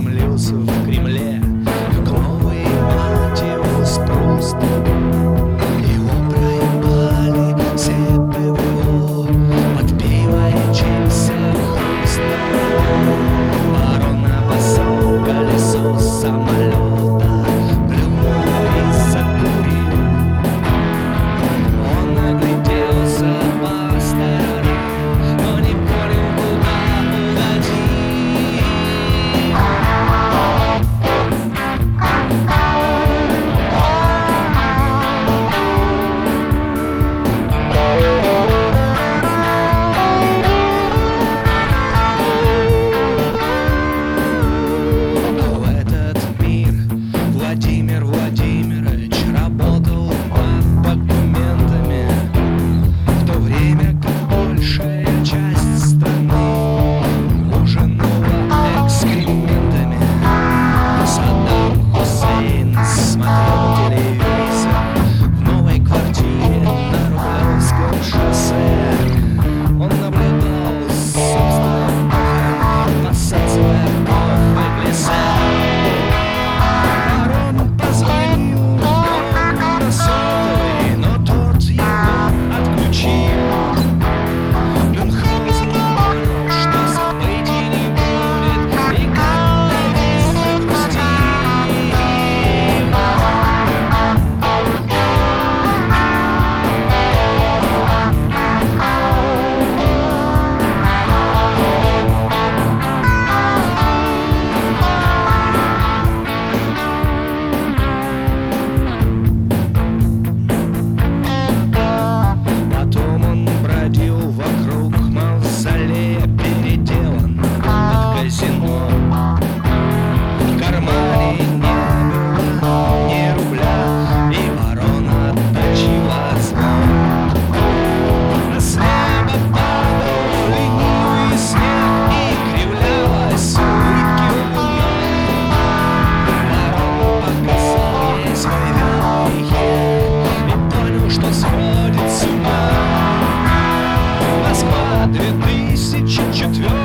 приземлился в Кремле, как новый Матиус Пруст. Его проебали все ПВО под пиво и чипсы хруст. Барон обоссал колесо самолета, плюнул и закурил. Он огляделся по сторонам, но не понял, куда угодил. А в этот мир Владимир Владимирович работал над документами, в то время как большая часть страны ужинала экскрементами. Саддам Хусейн смотрел телевизор в новой квартире на Рублевском шоссе. Он наблюдал собственным ухом, посасывая кофе глиссад. Барон позвонил на сотовый, но тот его отключил. Мюнхгаузен понял, что событий не будет, и как-то загрустил. Потом он бродил вокруг мавзолея, переделан под казино. В кармане не было ни рубля, и барон отточил звон. А с неба падал ленивый снег, и кривлялась улыбки луна. Барон показал ей свой вялый хер и понял, что сходит с ума. Москва 2004.